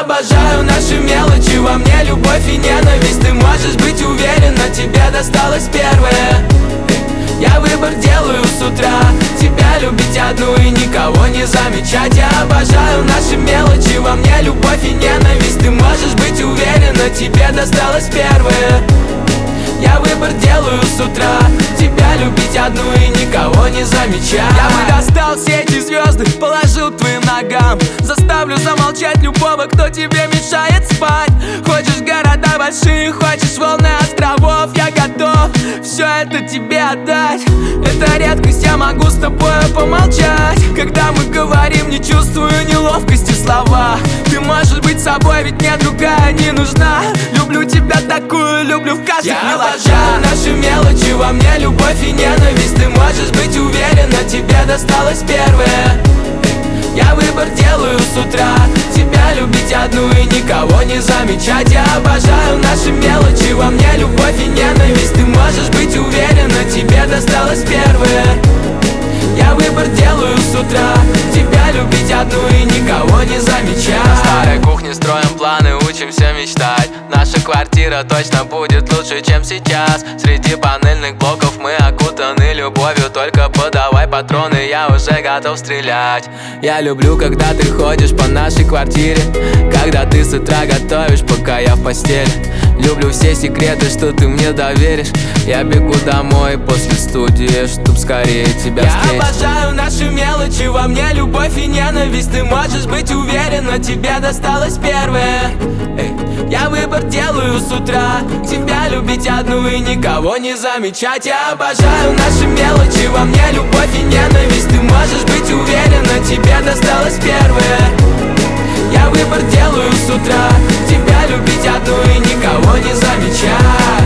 обожаю наши мелочи, во мне любовь и ненависть. Ты можешь быть уверена, тебе досталось первое. Я выбор делаю с утра, тебя любить одну и никого не замечать. Я обожаю наши мелочи, во мне любовь и ненависть. Ты можешь быть уверена, тебе досталось первое. Я выбор делаю с утра, тебя любить одну и никого не замечать. Я бы достал все эти звезды, положил к твоим ногам. Заставлю замолчать любого, кто тебе мешает спать. Хочешь города большие, хочешь волны островов, я готов все это тебе отдать. Это редкость, я могу с тобой помолчать. Когда мы говорим, не чувствую неловкости в словах. Ты можешь быть собой, ведь мне другая не нужна. Люблю тебя такую, люблю в каждых мелочах. Я обожаю наши мелочи, во мне любовь и ненависть. Ты можешь быть уверена, тебе досталось первое. Я выбор делаю с утра, тебя любить одну и никого не замечать. Я обожаю наши мелочи, во мне любовь и ненависть. Ты можешь быть уверена, тебе досталось первое. Я выбор делаю с утра, тебя любить одну и никого не замечать. На старой кухне строим планы, учимся мечтать. Наша квартира точно будет лучше, чем сейчас. Среди панельных блоков мы окутаны любовью. Только подавай патроны, я уже готов стрелять. Я люблю, когда ты ходишь по нашей квартире, когда ты с утра готовишь, пока я в постели. Люблю все секреты, что ты мне доверишь. Я бегу домой после студии, чтоб скорее тебя встретить. Я обожаю наши мелочи, во мне любовь и ненависть. Ты можешь быть уверена, тебе досталось первое. Я выбор делаю с утра, тебя любить одну и никого не замечать. Я обожаю наши мелочи, во мне любовь и ненависть. Ты можешь быть уверена, тебе досталось первое. Я выбор делаю с утра, тебя любить одну и никого не замечать.